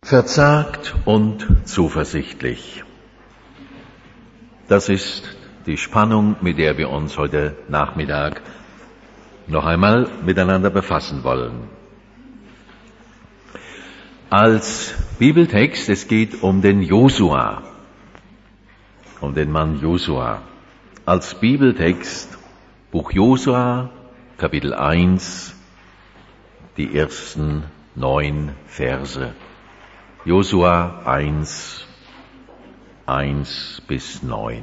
Verzagt und zuversichtlich. Das ist die Spannung, mit der wir uns heute Nachmittag noch einmal miteinander befassen wollen. Als Bibeltext, es geht um den Josua, um den Mann Josua. Als Bibeltext Buch Josua, Kapitel 1, die ersten 9 Verse. Josua 1, 1 bis 9.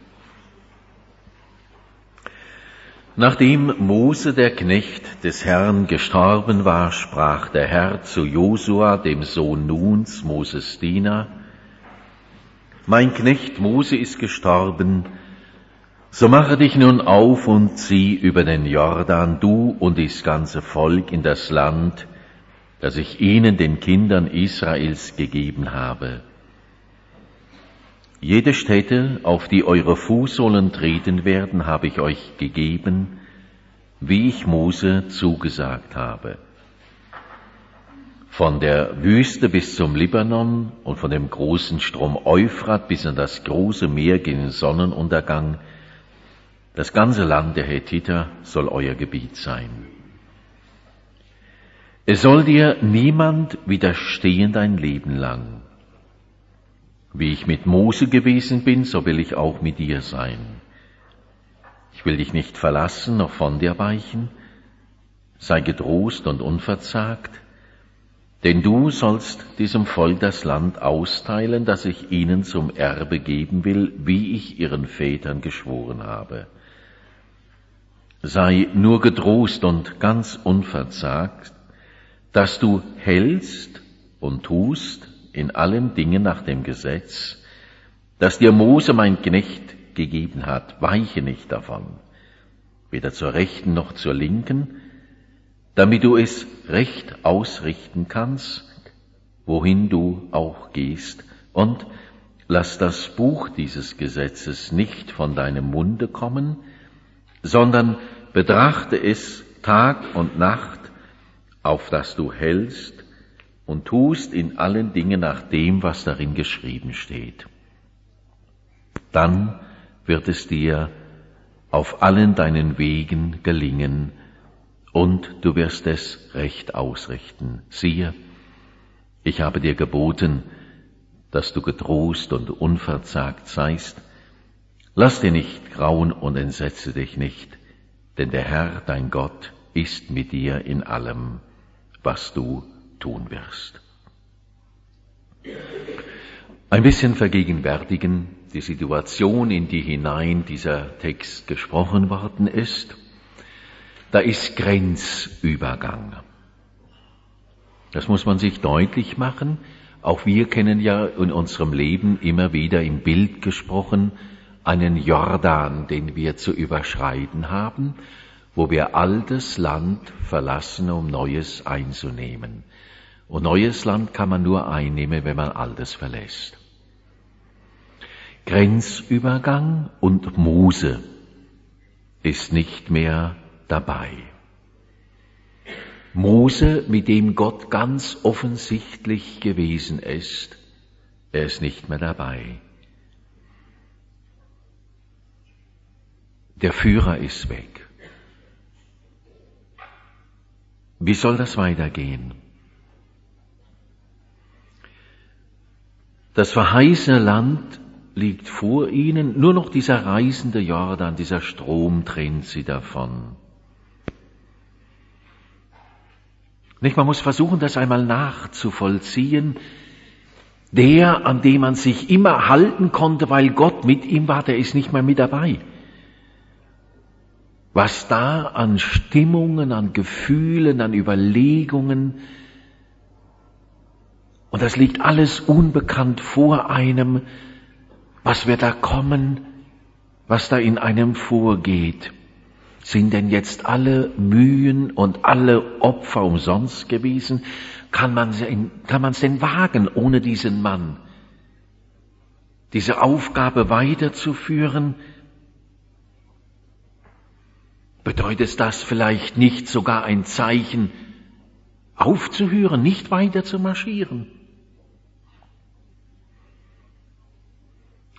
Nachdem Mose, der Knecht des Herrn, gestorben war, sprach der Herr zu Josua, dem Sohn Nuns, Moses Diener: Mein Knecht Mose ist gestorben, so mache dich nun auf und zieh über den Jordan, du und das ganze Volk, in das Land, das ich ihnen, den Kindern Israels, gegeben habe. Jede Stätte, auf die eure Fußsohlen treten werden, habe ich euch gegeben, wie ich Mose zugesagt habe. Von der Wüste bis zum Libanon und von dem großen Strom Euphrat bis an das große Meer gegen den Sonnenuntergang, das ganze Land der Hethiter soll euer Gebiet sein. Es soll dir niemand widerstehen dein Leben lang. Wie ich mit Mose gewesen bin, so will ich auch mit dir sein. Ich will dich nicht verlassen, noch von dir weichen. Sei getrost und unverzagt, denn du sollst diesem Volk das Land austeilen, das ich ihnen zum Erbe geben will, wie ich ihren Vätern geschworen habe. Sei nur getrost und ganz unverzagt, dass du hältst und tust in allen Dingen nach dem Gesetz, das dir Mose, mein Knecht, gegeben hat. Weiche nicht davon, weder zur Rechten noch zur Linken, damit du es recht ausrichten kannst, wohin du auch gehst. Und lass das Buch dieses Gesetzes nicht von deinem Munde kommen, sondern betrachte es Tag und Nacht, auf das du hältst und tust in allen Dingen nach dem, was darin geschrieben steht. Dann wird es dir auf allen deinen Wegen gelingen und du wirst es recht ausrichten. Siehe, ich habe dir geboten, dass du getrost und unverzagt seist. Lass dir nicht grauen und entsetze dich nicht, denn der Herr, dein Gott, ist mit dir in allem, was du tun wirst. Ein bisschen vergegenwärtigen die Situation, in die hinein dieser Text gesprochen worden ist. Da ist Grenzübergang. Das muss man sich deutlich machen. Auch wir kennen ja in unserem Leben immer wieder im Bild gesprochen einen Jordan, den wir zu überschreiten haben, wo wir altes Land verlassen, um Neues einzunehmen. Und neues Land kann man nur einnehmen, wenn man altes verlässt. Grenzübergang und Mose ist nicht mehr dabei. Mose, mit dem Gott ganz offensichtlich gewesen ist, er ist nicht mehr dabei. Der Führer ist weg. Wie soll das weitergehen? Das verheißene Land liegt vor ihnen, nur noch dieser reißende Jordan, dieser Strom trennt sie davon. Nicht, man muss versuchen, das einmal nachzuvollziehen. Der, an dem man sich immer halten konnte, weil Gott mit ihm war, der ist nicht mehr mit dabei. Was da an Stimmungen, an Gefühlen, an Überlegungen, und das liegt alles unbekannt vor einem, was wird da kommen, was da in einem vorgeht. Sind denn jetzt alle Mühen und alle Opfer umsonst gewesen? Kann man es denn wagen, ohne diesen Mann diese Aufgabe weiterzuführen? Bedeutet das vielleicht nicht sogar ein Zeichen, aufzuhören, nicht weiter zu marschieren?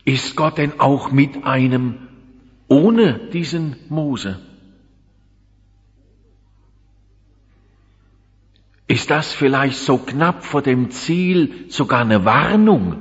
Ist Gott denn auch mit einem ohne diesen Mose? Ist das vielleicht so knapp vor dem Ziel sogar eine Warnung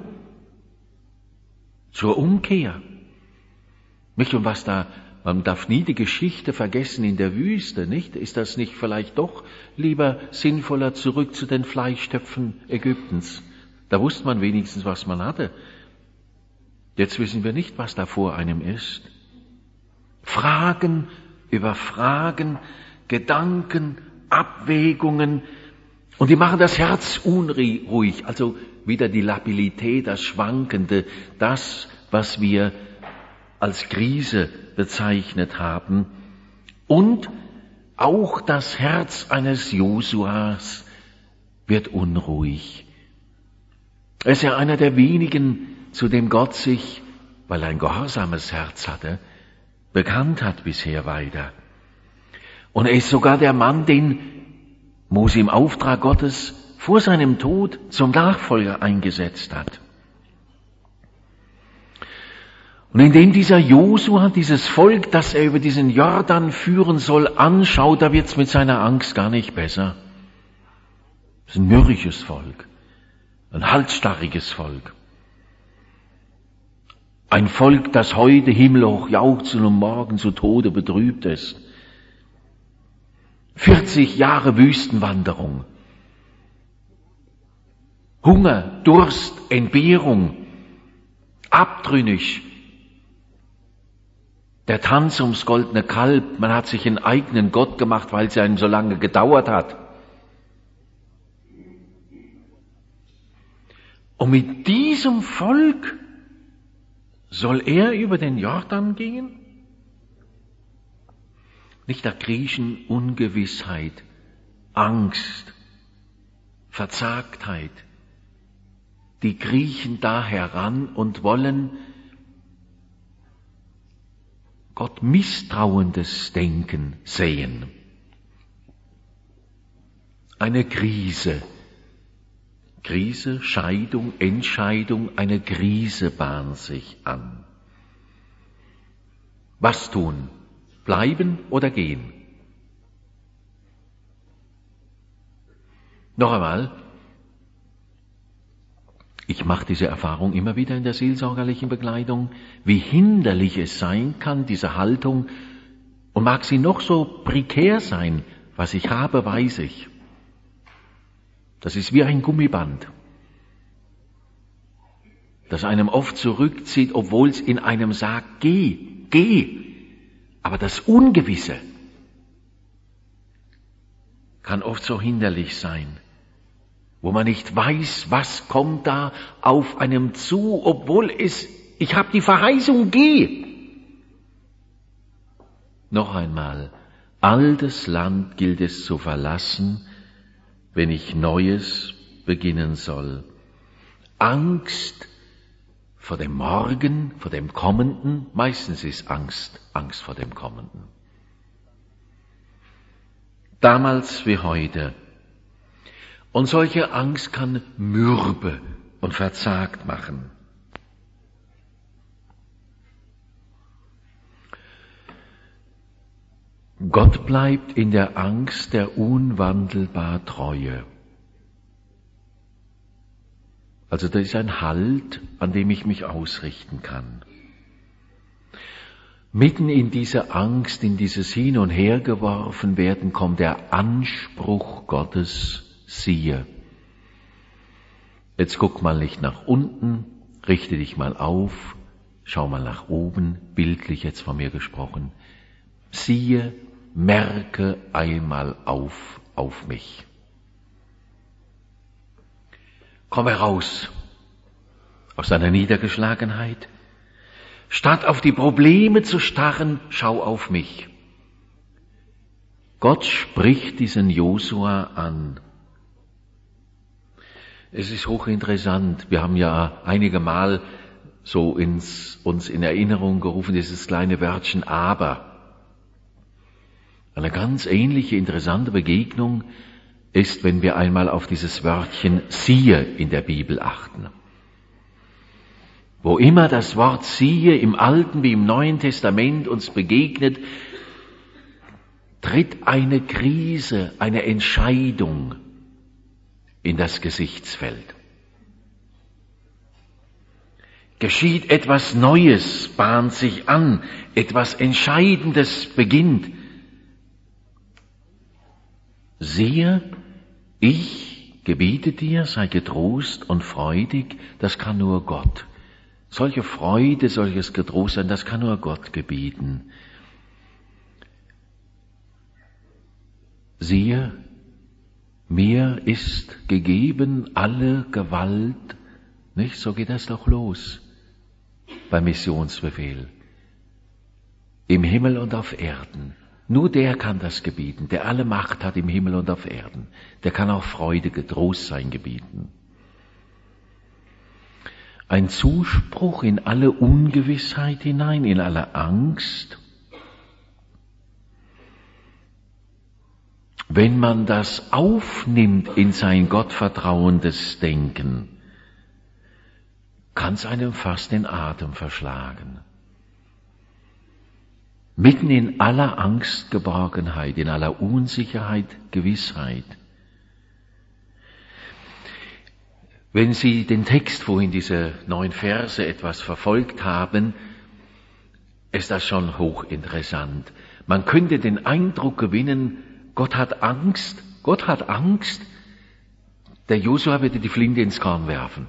zur Umkehr? Nicht? Und was da, man darf nie die Geschichte vergessen in der Wüste, nicht? Ist das nicht vielleicht doch lieber sinnvoller zurück zu den Fleischtöpfen Ägyptens? Da wusste man wenigstens, was man hatte. Jetzt wissen wir nicht, was da vor einem ist. Fragen über Fragen, Gedanken, Abwägungen, und die machen das Herz unruhig, also wieder die Labilität, das Schwankende, das, was wir als Krise bezeichnet haben. Und auch das Herz eines Josuas wird unruhig. Er ist ja einer der wenigen, zu dem Gott sich, weil er ein gehorsames Herz hatte, bekannt hat bisher weiter. Und er ist sogar der Mann, den Mose im Auftrag Gottes vor seinem Tod zum Nachfolger eingesetzt hat. Und indem dieser Josua dieses Volk, das er über diesen Jordan führen soll, anschaut, da wird's mit seiner Angst gar nicht besser. Das ist ein mürrisches Volk, ein halsstarriges Volk. Ein Volk, das heute himmelhoch jauchzend und morgen zu Tode betrübt ist. 40 Jahre Wüstenwanderung. Hunger, Durst, Entbehrung, abtrünnig. Der Tanz ums goldene Kalb, man hat sich einen eigenen Gott gemacht, weil es einem so lange gedauert hat. Und mit diesem Volk soll er über den Jordan gehen? Nicht, da kriechen Ungewissheit, Angst, Verzagtheit. Die kriechen da heran und wollen Gott misstrauendes Denken sehen. Eine Krise. Krise, Scheidung, Entscheidung, eine Krise bahnt sich an. Was tun? Bleiben oder gehen? Noch einmal, ich mache diese Erfahrung immer wieder in der seelsorgerlichen Begleitung, wie hinderlich es sein kann, diese Haltung, und mag sie noch so prekär sein, was ich habe, weiß ich. Das ist wie ein Gummiband, das einem oft zurückzieht, obwohl es in einem sagt, geh, geh. Aber das Ungewisse kann oft so hinderlich sein, wo man nicht weiß, was kommt da auf einem zu, obwohl ich habe die Verheißung, geh. Noch einmal, altes Land gilt es zu verlassen, wenn ich Neues beginnen soll. Angst vor dem Morgen, vor dem Kommenden, meistens ist Angst vor dem Kommenden. Damals wie heute. Und solche Angst kann mürbe und verzagt machen. Gott bleibt in der Angst der unwandelbar Treue. Also das ist ein Halt, an dem ich mich ausrichten kann. Mitten in diese Angst, in dieses Hin- und Hergeworfen werden, kommt der Anspruch Gottes, siehe. Jetzt guck mal nicht nach unten, richte dich mal auf, schau mal nach oben, bildlich jetzt von mir gesprochen. Siehe, merke einmal auf mich. Komm heraus aus deiner Niedergeschlagenheit. Statt auf die Probleme zu starren, schau auf mich. Gott spricht diesen Josua an. Es ist hochinteressant. Wir haben ja einige Mal so uns in Erinnerung gerufen, dieses kleine Wörtchen aber. Eine ganz ähnliche, interessante Begegnung ist, wenn wir einmal auf dieses Wörtchen siehe in der Bibel achten. Wo immer das Wort siehe im Alten wie im Neuen Testament uns begegnet, tritt eine Krise, eine Entscheidung in das Gesichtsfeld. Geschieht etwas Neues, bahnt sich an, etwas Entscheidendes beginnt. Siehe, ich gebiete dir, sei getrost und freudig, das kann nur Gott. Solche Freude, solches Getrostsein, das kann nur Gott gebieten. Siehe, mir ist gegeben alle Gewalt, nicht? So geht das doch los beim Missionsbefehl. Im Himmel und auf Erden. Nur der kann das gebieten, der alle Macht hat im Himmel und auf Erden. Der kann auch Freude, Getrostsein gebieten. Ein Zuspruch in alle Ungewissheit hinein, in alle Angst. Wenn man das aufnimmt in sein gottvertrauendes Denken, kann es einem fast den Atem verschlagen. Mitten in aller Angst, Geborgenheit, in aller Unsicherheit, Gewissheit. Wenn Sie den Text vorhin, diese 9 Verse, etwas verfolgt haben, ist das schon hochinteressant. Man könnte den Eindruck gewinnen, Gott hat Angst, der Josua würde die Flinte ins Korn werfen.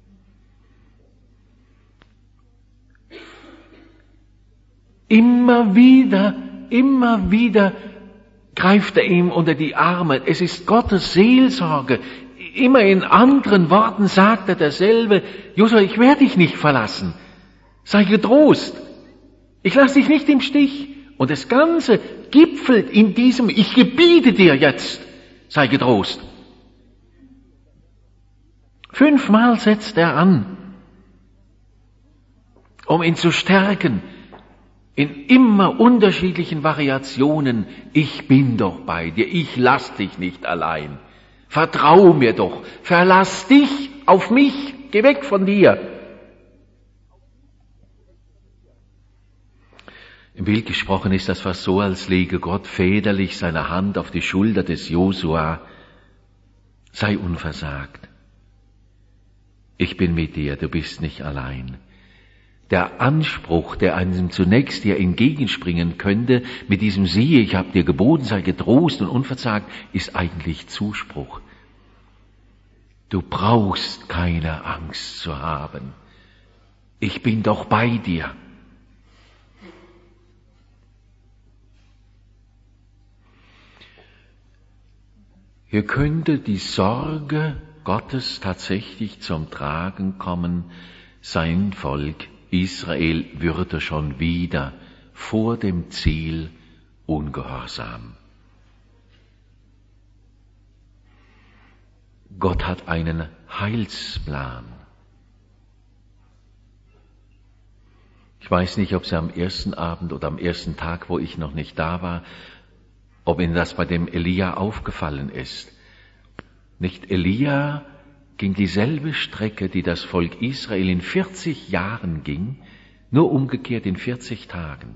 Immer wieder greift er ihm unter die Arme. Es ist Gottes Seelsorge. Immer in anderen Worten sagt er dasselbe. Josua, ich werde dich nicht verlassen. Sei getrost. Ich lasse dich nicht im Stich. Und das Ganze gipfelt in diesem, ich gebiete dir jetzt. Sei getrost. 5-mal setzt er an, um ihn zu stärken. In immer unterschiedlichen Variationen. Ich bin doch bei dir. Ich lass dich nicht allein. Vertrau mir doch. Verlass dich auf mich. Geh weg von dir. Im Bild gesprochen ist das fast so, als lege Gott väterlich seine Hand auf die Schulter des Josua. Sei unversagt. Ich bin mit dir. Du bist nicht allein. Der Anspruch, der einem zunächst hier entgegenspringen könnte, mit diesem Siehe, ich habe dir geboten, sei getrost und unverzagt, ist eigentlich Zuspruch. Du brauchst keine Angst zu haben. Ich bin doch bei dir. Hier könnte die Sorge Gottes tatsächlich zum Tragen kommen, sein Volk Israel würde schon wieder vor dem Ziel ungehorsam. Gott hat einen Heilsplan. Ich weiß nicht, ob Sie am ersten Abend oder am ersten Tag, wo ich noch nicht da war, ob Ihnen das bei dem Elia aufgefallen ist. Nicht Elia ging dieselbe Strecke, die das Volk Israel in 40 Jahren ging, nur umgekehrt in 40 Tagen.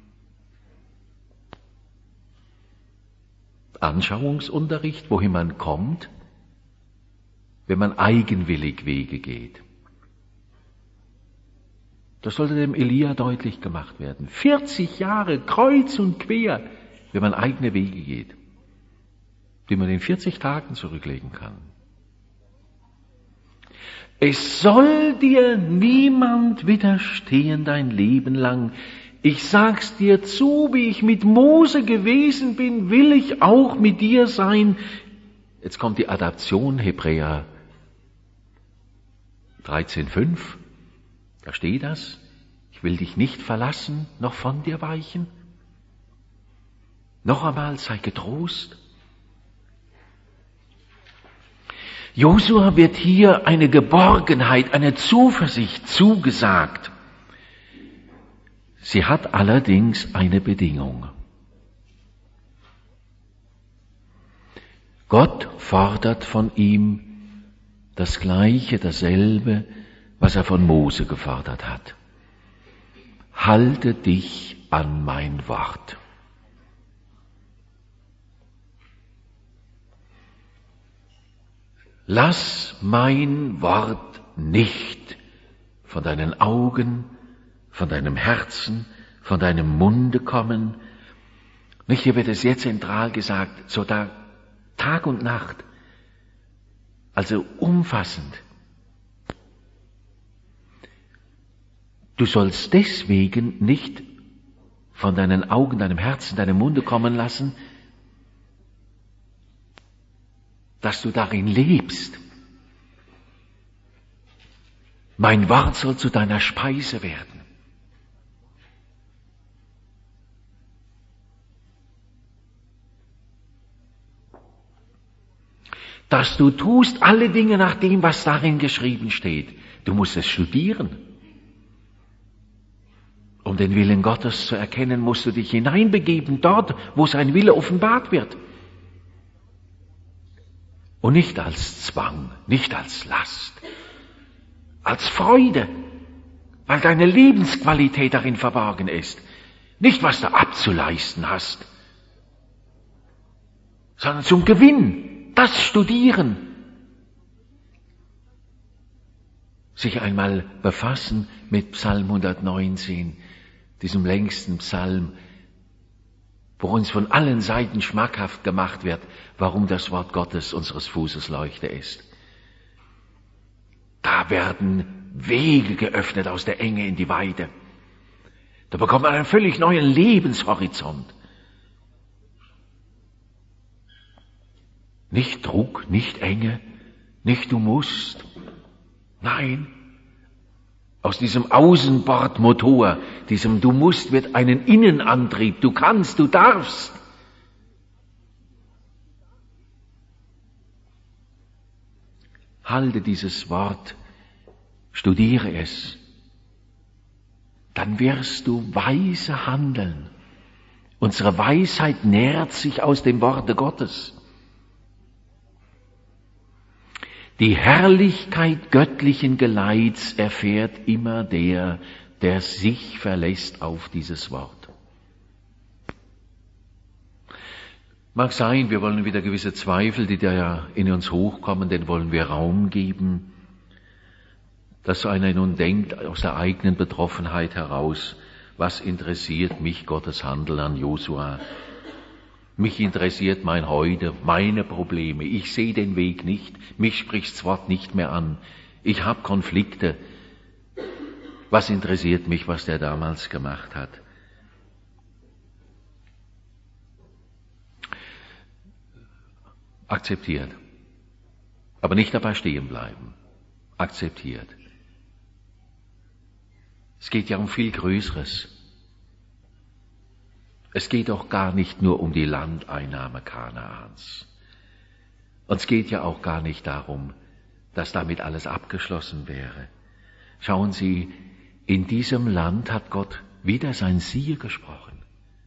Anschauungsunterricht, wohin man kommt, wenn man eigenwillig Wege geht. Das sollte dem Elia deutlich gemacht werden. 40 Jahre kreuz und quer, wenn man eigene Wege geht, die man in 40 Tagen zurücklegen kann. Es soll dir niemand widerstehen dein Leben lang. Ich sag's dir zu, wie ich mit Mose gewesen bin, will ich auch mit dir sein. Jetzt kommt die Adaption, Hebräer 13,5. Da steht das. Ich will dich nicht verlassen, noch von dir weichen. Noch einmal, sei getrost. Josua wird hier eine Geborgenheit, eine Zuversicht zugesagt. Sie hat allerdings eine Bedingung. Gott fordert von ihm das Gleiche, dasselbe, was er von Mose gefordert hat. Halte dich an mein Wort. Lass mein Wort nicht von deinen Augen, von deinem Herzen, von deinem Munde kommen. Nicht, hier wird es sehr zentral gesagt, so da Tag und Nacht, also umfassend. Du sollst deswegen nicht von deinen Augen, deinem Herzen, deinem Munde kommen lassen, dass du darin lebst. Mein Wort soll zu deiner Speise werden. Dass du tust alle Dinge nach dem, was darin geschrieben steht. Du musst es studieren. Um den Willen Gottes zu erkennen, musst du dich hineinbegeben, dort, wo sein Wille offenbart wird. Und nicht als Zwang, nicht als Last, als Freude, weil deine Lebensqualität darin verborgen ist. Nicht, was du abzuleisten hast, sondern zum Gewinn, das Studieren. Sich einmal befassen mit Psalm 119, diesem längsten Psalm, wo uns von allen Seiten schmackhaft gemacht wird, warum das Wort Gottes unseres Fußes Leuchte ist. Da werden Wege geöffnet aus der Enge in die Weite. Da bekommt man einen völlig neuen Lebenshorizont. Nicht Druck, nicht Enge, nicht du musst. Nein, aus diesem Außenbordmotor, diesem du musst, wird einen Innenantrieb. Du kannst, du darfst. Halte dieses Wort, studiere es. Dann wirst du weise handeln. Unsere Weisheit nährt sich aus dem Worte Gottes. Die Herrlichkeit göttlichen Geleits erfährt immer der, der sich verlässt auf dieses Wort. Mag sein, wir wollen wieder gewisse Zweifel, die da ja in uns hochkommen, denen wollen wir Raum geben, dass so einer nun denkt, aus der eigenen Betroffenheit heraus, was interessiert mich Gottes Handeln an Josua? Mich interessiert mein Heute, meine Probleme. Ich sehe den Weg nicht. Mich spricht das Wort nicht mehr an. Ich habe Konflikte. Was interessiert mich, was der damals gemacht hat? Akzeptiert. Aber nicht dabei stehen bleiben. Akzeptiert. Es geht ja um viel Größeres. Es geht doch gar nicht nur um die Landeinnahme Kanaans. Und es geht ja auch gar nicht darum, dass damit alles abgeschlossen wäre. Schauen Sie, in diesem Land hat Gott wieder sein Siehe gesprochen.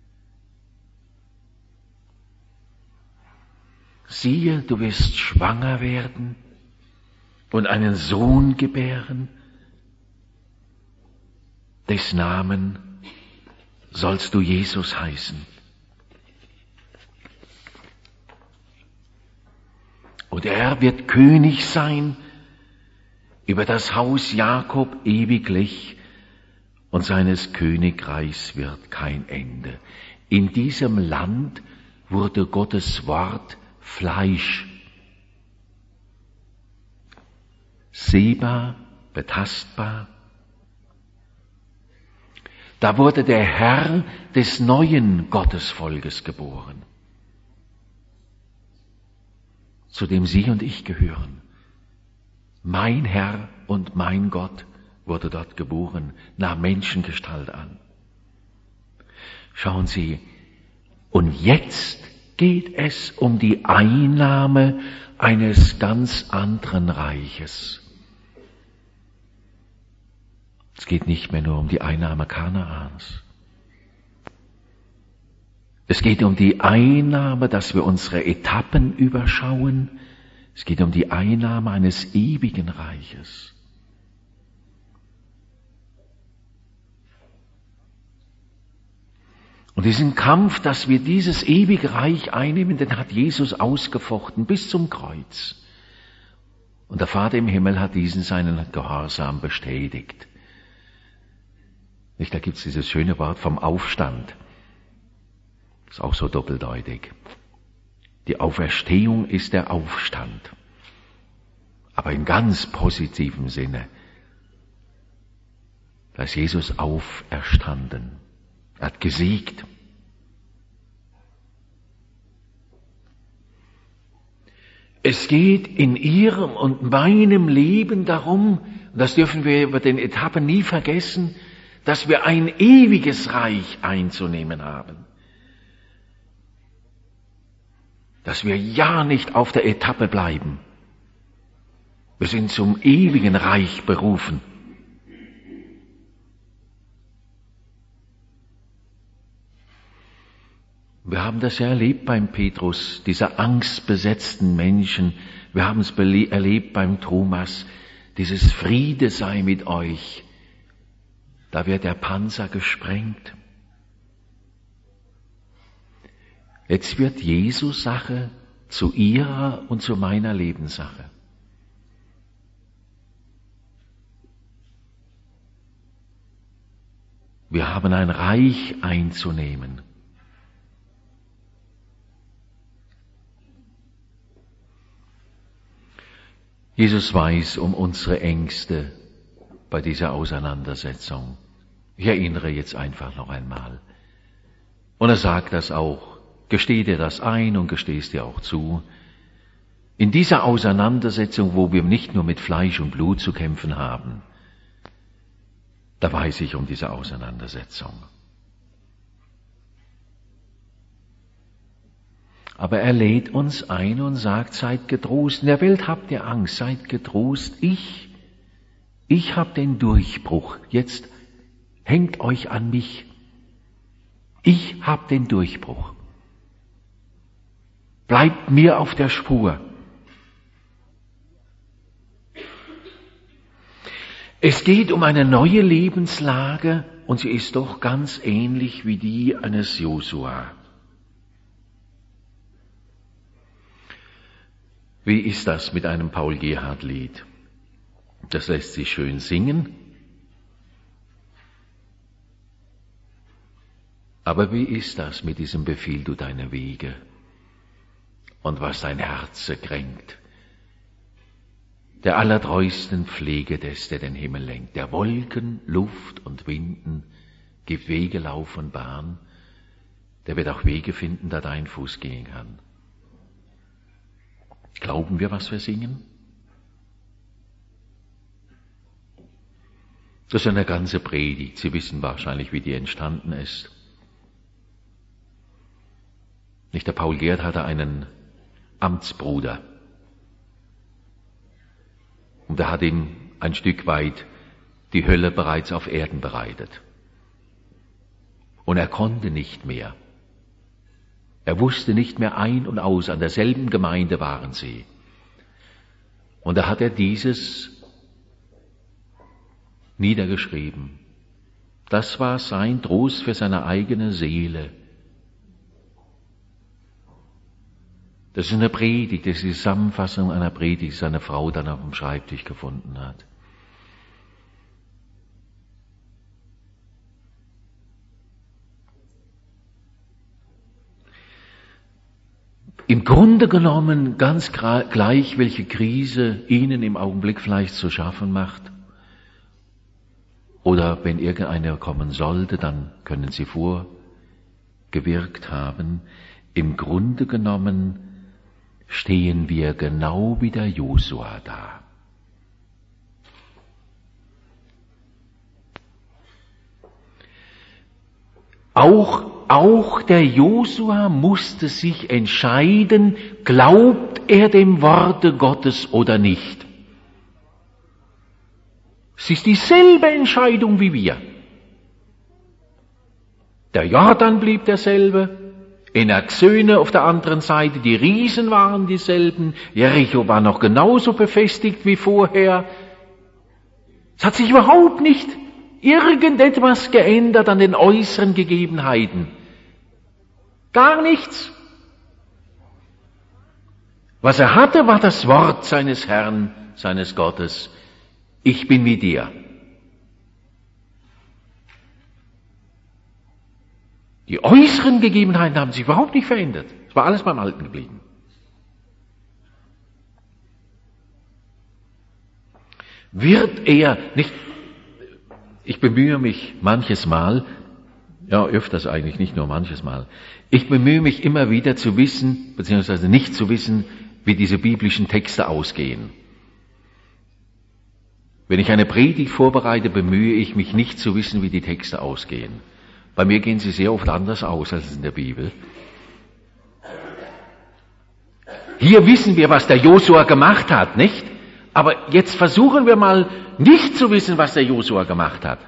Siehe, du wirst schwanger werden und einen Sohn gebären, des Namen sollst du Jesus heißen. Und er wird König sein über das Haus Jakob ewiglich, und seines Königreichs wird kein Ende. In diesem Land wurde Gottes Wort Fleisch. Sehbar, betastbar. Da wurde der Herr des neuen Gottesvolkes geboren, zu dem Sie und ich gehören. Mein Herr und mein Gott wurde dort geboren, nahm Menschengestalt an. Schauen Sie, und jetzt geht es um die Einnahme eines ganz anderen Reiches. Es geht nicht mehr nur um die Einnahme Kanaans. Es geht um die Einnahme, dass wir unsere Etappen überschauen. Es geht um die Einnahme eines ewigen Reiches. Und diesen Kampf, dass wir dieses ewige Reich einnehmen, den hat Jesus ausgefochten bis zum Kreuz. Und der Vater im Himmel hat diesen seinen Gehorsam bestätigt. Nicht, da gibt's dieses schöne Wort vom Aufstand. Ist auch so doppeldeutig. Die Auferstehung ist der Aufstand. Aber in ganz positivem Sinne. Da ist Jesus auferstanden. Er hat gesiegt. Es geht in Ihrem und meinem Leben darum, und das dürfen wir über den Etappen nie vergessen, dass wir ein ewiges Reich einzunehmen haben. Dass wir ja nicht auf der Etappe bleiben. Wir sind zum ewigen Reich berufen. Wir haben das ja erlebt beim Petrus, dieser angstbesetzten Menschen. Wir haben es erlebt beim Thomas, dieses Friede sei mit euch. Da wird der Panzer gesprengt. Jetzt wird Jesus Sache zu ihrer und zu meiner Lebenssache. Wir haben ein Reich einzunehmen. Jesus weiß um unsere Ängste bei dieser Auseinandersetzung. Ich erinnere jetzt einfach noch einmal. Und er sagt das auch. Gesteh dir das ein und gesteh es dir auch zu. In dieser Auseinandersetzung, wo wir nicht nur mit Fleisch und Blut zu kämpfen haben, da weiß ich um diese Auseinandersetzung. Aber er lädt uns ein und sagt, seid getrost. In der Welt habt ihr Angst, seid getrost. Ich habe den Durchbruch. Jetzt hängt euch an mich. Ich habe den Durchbruch. Bleibt mir auf der Spur. Es geht um eine neue Lebenslage und sie ist doch ganz ähnlich wie die eines Josua. Wie ist das mit einem Paul-Gerhardt-Lied? Das lässt sich schön singen. Aber wie ist das mit diesem Befiehl du deine Wege und was dein Herz kränkt? Der allertreuesten Pflege des, der den Himmel lenkt, der Wolken, Luft und Winden gibt Wege, Lauf und Bahn, der wird auch Wege finden, da dein Fuß gehen kann. Glauben wir, was wir singen? Das ist eine ganze Predigt. Sie wissen wahrscheinlich, wie die entstanden ist. Nicht, der Paul Gerhardt hatte einen Amtsbruder. Und der hat ihm ein Stück weit die Hölle bereits auf Erden bereitet. Und er konnte nicht mehr. Er wusste nicht mehr ein und aus, an derselben Gemeinde waren sie. Und da hat er dieses niedergeschrieben. Das war sein Trost für seine eigene Seele. Das ist eine Predigt, das ist die Zusammenfassung einer Predigt, die seine Frau dann auf dem Schreibtisch gefunden hat. Im Grunde genommen ganz gleich, welche Krise Ihnen im Augenblick vielleicht zu schaffen macht. Oder wenn irgendeine kommen sollte, dann können Sie vorgewirkt haben. Im Grunde genommen stehen wir genau wie der Josua da. Auch der Josua musste sich entscheiden, glaubt er dem Worte Gottes oder nicht. Es ist dieselbe Entscheidung wie wir. Der Jordan blieb derselbe, Enaksöne auf der anderen Seite, die Riesen waren dieselben, Jericho war noch genauso befestigt wie vorher. Es hat sich überhaupt nicht irgendetwas geändert an den äußeren Gegebenheiten. Gar nichts. Was er hatte, war das Wort seines Herrn, seines Gottes. Ich bin mit dir. Die äußeren Gegebenheiten haben sich überhaupt nicht verändert. Es war alles beim Alten geblieben. Wird er nicht, ich bemühe mich manches Mal, ja öfters eigentlich, nicht nur manches Mal, ich bemühe mich immer wieder zu wissen, beziehungsweise nicht zu wissen, wie diese biblischen Texte ausgehen. Wenn ich eine Predigt vorbereite, bemühe ich mich nicht zu wissen, wie die Texte ausgehen. Bei mir gehen sie sehr oft anders aus als in der Bibel. Hier wissen wir, was der Josua gemacht hat, nicht? Aber jetzt versuchen wir mal nicht zu wissen, was der Josua gemacht hat.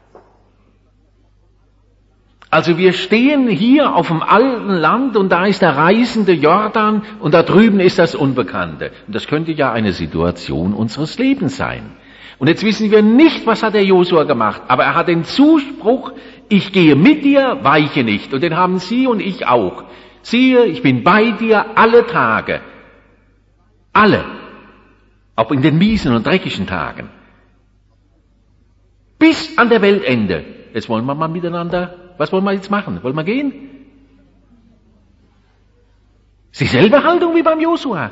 Also wir stehen hier auf dem alten Land und da ist der reißende Jordan und da drüben ist das Unbekannte. Und das könnte ja eine Situation unseres Lebens sein. Und jetzt wissen wir nicht, was hat der Josua gemacht, aber er hat den Zuspruch, ich gehe mit dir, weiche nicht. Und den haben Sie und ich auch. Siehe, ich bin bei dir alle Tage. Alle. Auch in den miesen und dreckigen Tagen. Bis an der Weltende. Jetzt wollen wir mal miteinander, was wollen wir jetzt machen? Wollen wir gehen? Ist dieselbe Haltung wie beim Josua.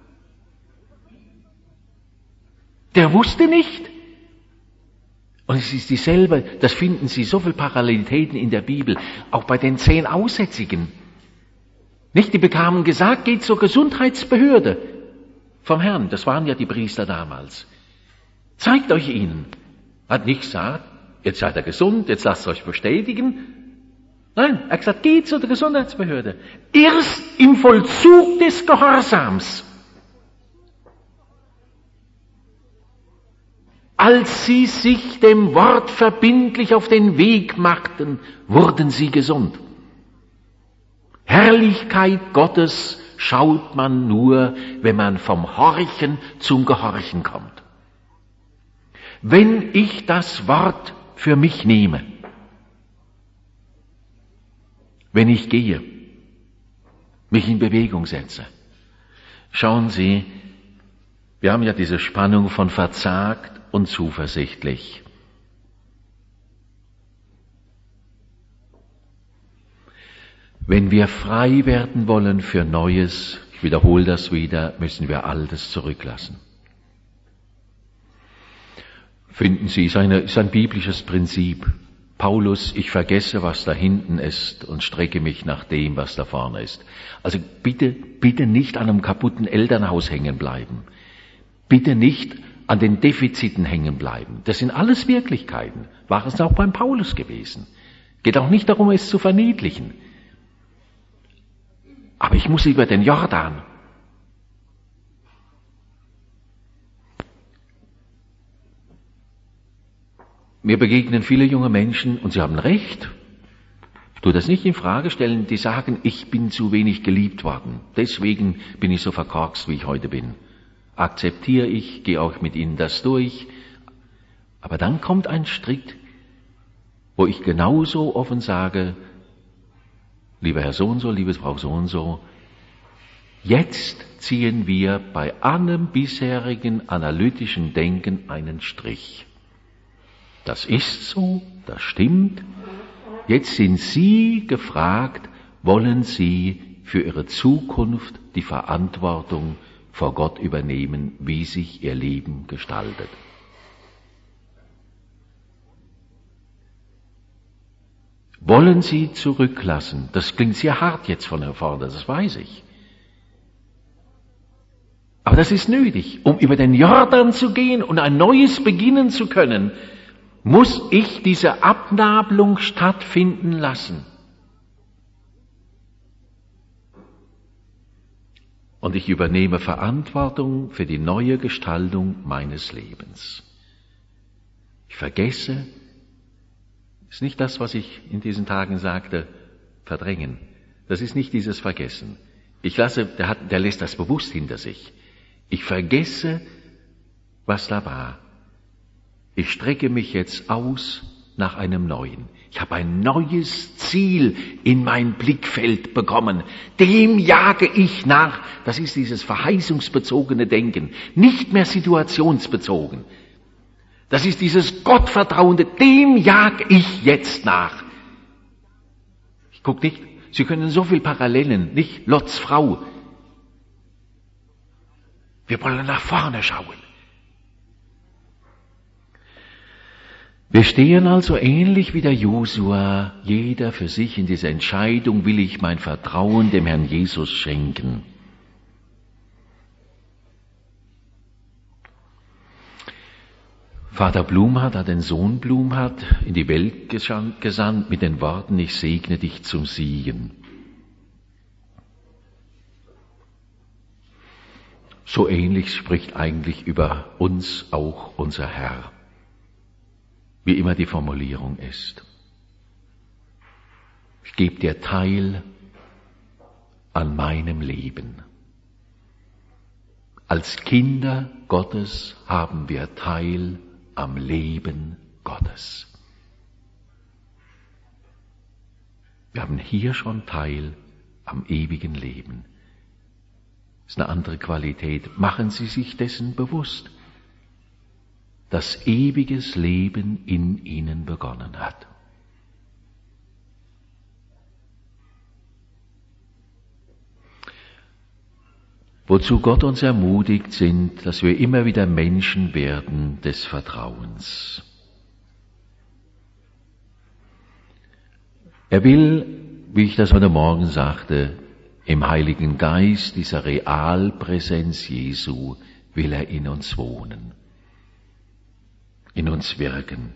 Der wusste nicht. Und es ist dieselbe, das finden Sie so viele Parallelitäten in der Bibel, auch bei den 10 Aussätzigen. Nicht, die bekamen gesagt, geht zur Gesundheitsbehörde vom Herrn, das waren ja die Priester damals. Zeigt euch ihnen. Hat nicht gesagt, jetzt seid ihr gesund, jetzt lasst euch bestätigen. Nein, er hat gesagt, geht zur Gesundheitsbehörde. Erst im Vollzug des Gehorsams. Als sie sich dem Wort verbindlich auf den Weg machten, wurden sie gesund. Herrlichkeit Gottes schaut man nur, wenn man vom Horchen zum Gehorchen kommt. Wenn ich das Wort für mich nehme, wenn ich gehe, mich in Bewegung setze. Schauen Sie, wir haben ja diese Spannung von verzagt und zuversichtlich. Wenn wir frei werden wollen für Neues, ich wiederhole das wieder, müssen wir Altes zurücklassen. Finden Sie, ist ein biblisches Prinzip. Paulus, ich vergesse, was da hinten ist und strecke mich nach dem, was da vorne ist. Also bitte nicht an einem kaputten Elternhaus hängen bleiben. Bitte nicht an den Defiziten hängen bleiben. Das sind alles Wirklichkeiten. War es auch beim Paulus gewesen. Geht auch nicht darum, es zu verniedlichen. Aber ich muss über den Jordan. Mir begegnen viele junge Menschen, und sie haben recht, ich tue das nicht in Frage stellen, die sagen, ich bin zu wenig geliebt worden, deswegen bin ich so verkorkst, wie ich heute bin. Akzeptiere ich, gehe auch mit ihnen das durch, aber dann kommt ein Strick, wo ich genauso offen sage, lieber Herr so und so, liebe Frau so und so, jetzt ziehen wir bei allem bisherigen analytischen Denken einen Strich. Das ist so, das stimmt. Jetzt sind Sie gefragt, wollen Sie für Ihre Zukunft die Verantwortung vor Gott übernehmen, wie sich Ihr Leben gestaltet. Wollen Sie zurücklassen? Das klingt sehr hart jetzt von Herrn Vorder, das weiß ich. Aber das ist nötig, um über den Jordan zu gehen und ein Neues beginnen zu können, muss ich diese Abnabelung stattfinden lassen. Und ich übernehme Verantwortung für die neue Gestaltung meines Lebens. Ich vergesse, ist nicht das, was ich in diesen Tagen sagte, verdrängen. Das ist nicht dieses Vergessen. Der lässt das bewusst hinter sich. Ich vergesse, was da war. Ich strecke mich jetzt aus nach einem neuen. Ich habe ein neues Ziel in mein Blickfeld bekommen. Dem jage ich nach. Das ist dieses verheißungsbezogene Denken. Nicht mehr situationsbezogen. Das ist dieses Gottvertrauende. Dem jage ich jetzt nach. Ich guck nicht. Sie können so viel Parallelen. Nicht Lots Frau. Wir wollen nach vorne schauen. Wir stehen also ähnlich wie der Josua, jeder für sich in dieser Entscheidung, will ich mein Vertrauen dem Herrn Jesus schenken. Vater Blumhardt hat den Sohn Blumhardt in die Welt gesandt mit den Worten, ich segne dich zum Siegen. So ähnlich spricht eigentlich über uns auch unser Herr. Wie immer die Formulierung ist. Ich gebe dir teil an meinem Leben. Als Kinder Gottes haben wir teil am Leben Gottes. Wir haben hier schon teil am ewigen Leben. Das ist eine andere Qualität. Machen Sie sich dessen bewusst, dass ewiges Leben in ihnen begonnen hat. Wozu Gott uns ermutigt sind, dass wir immer wieder Menschen werden des Vertrauens. Er will, wie ich das heute Morgen sagte, im Heiligen Geist, dieser Realpräsenz Jesu, will er in uns wohnen. In uns wirken.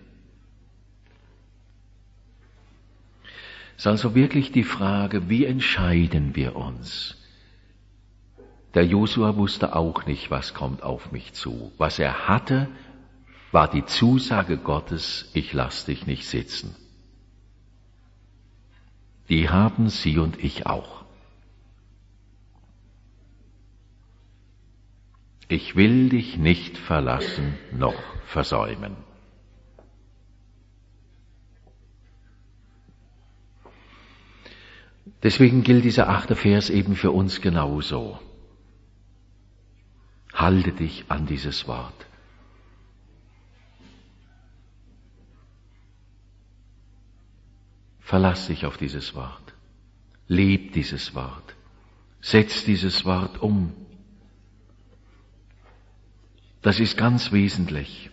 Es ist also wirklich die Frage, wie entscheiden wir uns? Der Josua wusste auch nicht, was kommt auf mich zu. Was er hatte, war die Zusage Gottes, ich lass dich nicht sitzen. Die haben Sie und ich auch. Ich will dich nicht verlassen noch versäumen. Deswegen gilt dieser 8. Vers eben für uns genauso. Halte dich an dieses Wort. Verlass dich auf dieses Wort. Leb dieses Wort. Setz dieses Wort um. Das ist ganz wesentlich.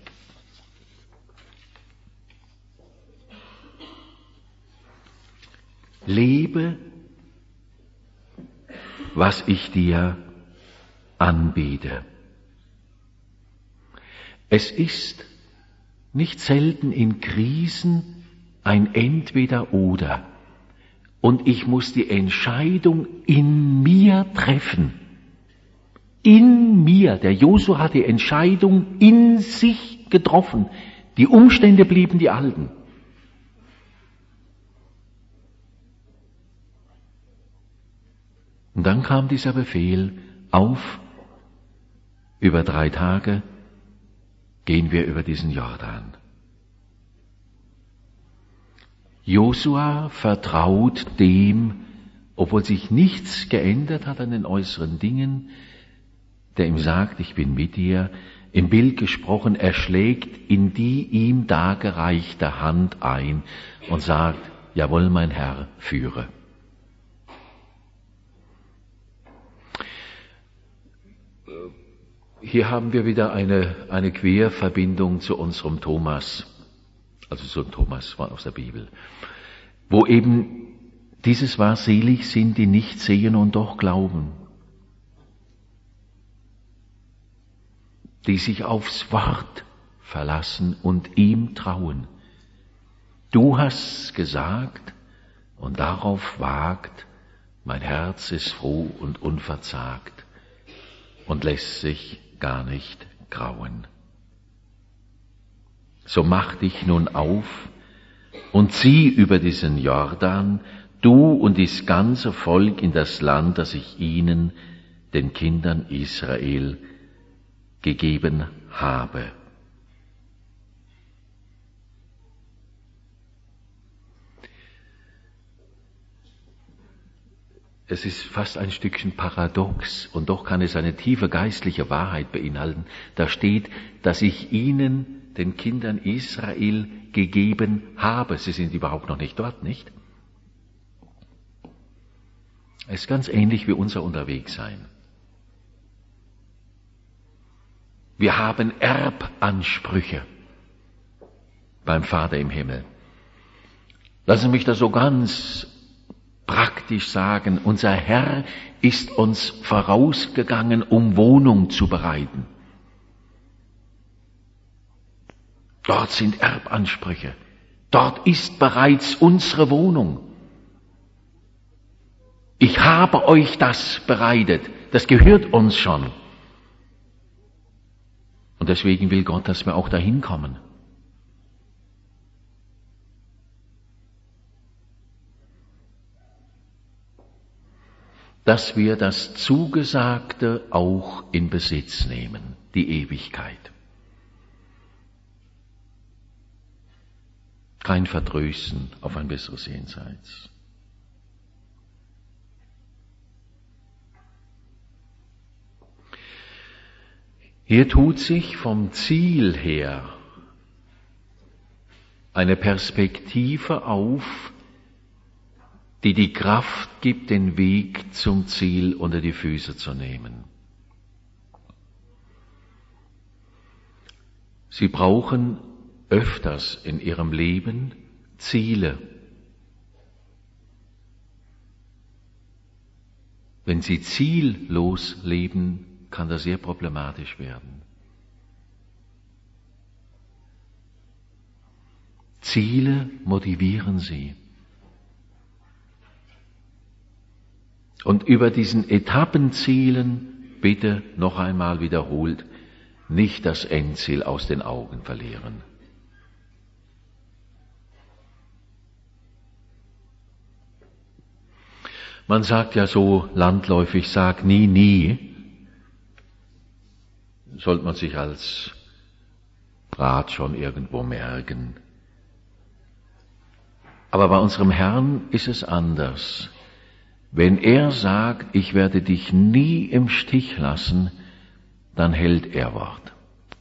Lebe, was ich dir anbiete. Es ist nicht selten in Krisen ein Entweder-Oder. Und ich muss die Entscheidung in mir treffen. In mir. Der Josua hat die Entscheidung in sich getroffen. Die Umstände blieben die alten. Und dann kam dieser Befehl, auf, über 3 Tage gehen wir über diesen Jordan. Josua vertraut dem, obwohl sich nichts geändert hat an den äußeren Dingen, der ihm sagt, ich bin mit dir, im Bild gesprochen, er schlägt in die ihm dargereichte Hand ein und sagt, jawohl, mein Herr, führe. Hier haben wir wieder eine Querverbindung zu unserem Thomas, also zum Thomas aus der Bibel, wo eben dieses war, selig sind, die nicht sehen und doch glauben, die sich aufs Wort verlassen und ihm trauen. Du hast gesagt und darauf wagt, mein Herz ist froh und unverzagt und lässt sich gar nicht grauen. So mach dich nun auf und zieh über diesen Jordan, du und dies ganze Volk in das Land, das ich ihnen, den Kindern Israel, gegeben habe. es ist fast ein Stückchen paradox und doch kann es eine tiefe geistliche Wahrheit beinhalten. Da steht, dass ich ihnen, den Kindern Israel, gegeben habe. Sie sind überhaupt noch nicht dort, nicht? Es ist ganz ähnlich wie unser Unterwegssein. Wir haben Erbansprüche beim Vater im Himmel. Lassen Sie mich das so ganz praktisch sagen. Unser Herr ist uns vorausgegangen, um Wohnung zu bereiten. Dort sind Erbansprüche. Dort ist bereits unsere Wohnung. Ich habe euch das bereitet. Das gehört uns schon. Und deswegen will Gott, dass wir auch dahin kommen. Dass wir das Zugesagte auch in Besitz nehmen, die Ewigkeit. Kein Vertrösten auf ein besseres Jenseits. Hier tut sich vom Ziel her eine Perspektive auf, die die Kraft gibt, den Weg zum Ziel unter die Füße zu nehmen. Sie brauchen öfters in ihrem Leben Ziele. Wenn sie ziellos leben, kann das sehr problematisch werden. Ziele motivieren sie. Und über diesen Etappenzielen bitte noch einmal wiederholt, nicht das Endziel aus den Augen verlieren. Man sagt ja so landläufig, sag nie, nie. Sollte man sich als Rat schon irgendwo merken. Aber bei unserem Herrn ist es anders. Wenn er sagt, ich werde dich nie im Stich lassen, dann hält er Wort.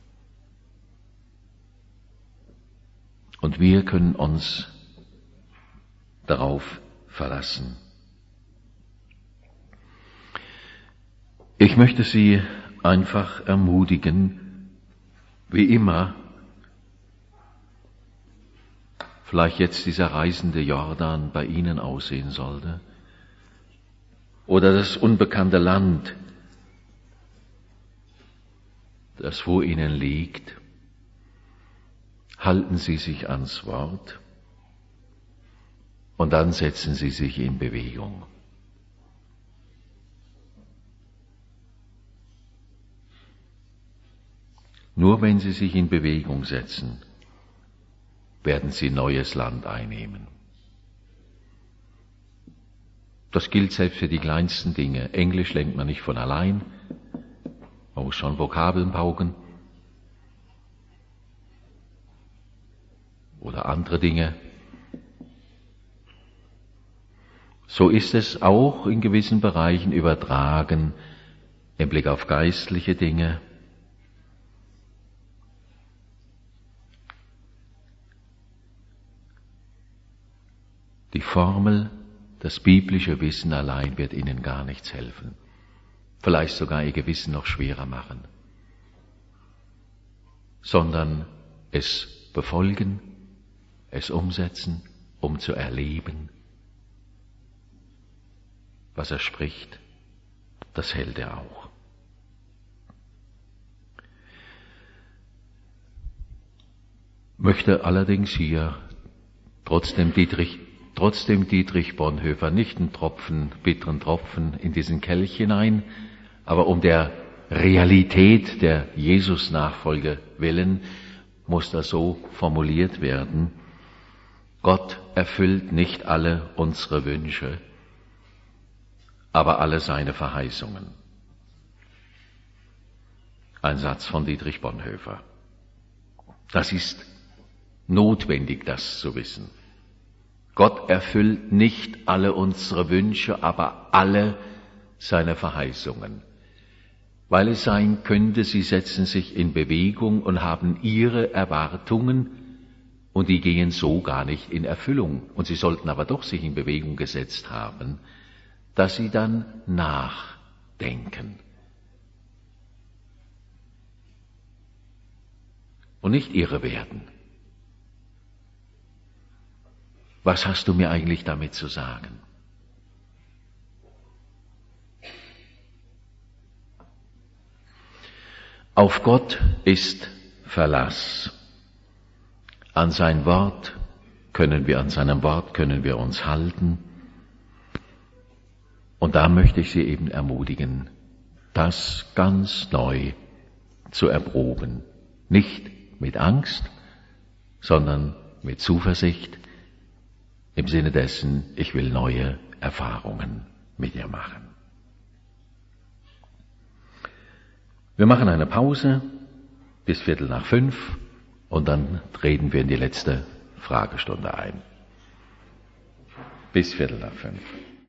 Und wir können uns darauf verlassen. Ich möchte Sie einfach ermutigen, wie immer, vielleicht jetzt dieser reisende Jordan bei Ihnen aussehen sollte, oder das unbekannte Land, das vor Ihnen liegt, halten Sie sich ans Wort und dann setzen Sie sich in Bewegung. Nur wenn Sie sich in Bewegung setzen, werden Sie neues Land einnehmen. Das gilt selbst für die kleinsten Dinge. Englisch lernt man nicht von allein. Man muss schon Vokabeln pauken. Oder andere Dinge. So ist es auch in gewissen Bereichen übertragen im Blick auf geistliche Dinge. Die Formel, das biblische Wissen allein wird Ihnen gar nichts helfen. Vielleicht sogar Ihr Gewissen noch schwerer machen. Sondern es befolgen, es umsetzen, um zu erleben, was er spricht, das hält er auch. Möchte allerdings hier trotzdem Dietrich Bonhoeffer nicht einen bitteren Tropfen in diesen Kelch hinein, aber um der Realität der Jesus-Nachfolge willen muss das so formuliert werden. Gott erfüllt nicht alle unsere Wünsche, aber alle seine Verheißungen. Ein Satz von Dietrich Bonhoeffer. Das ist notwendig, das zu wissen. Gott erfüllt nicht alle unsere Wünsche, aber alle seine Verheißungen. Weil es sein könnte, sie setzen sich in Bewegung und haben ihre Erwartungen und die gehen so gar nicht in Erfüllung. Und sie sollten aber doch sich in Bewegung gesetzt haben, dass sie dann nachdenken. Und nicht irre werden. Was hast du mir eigentlich damit zu sagen? Auf Gott ist Verlass. An sein Wort an seinem Wort können wir uns halten. Und da möchte ich Sie eben ermutigen, das ganz neu zu erproben. Nicht mit Angst, sondern mit Zuversicht, im Sinne dessen, ich will neue Erfahrungen mit dir machen. Wir machen eine Pause bis 4:45 und dann treten wir in die letzte Fragestunde ein. Bis 4:45.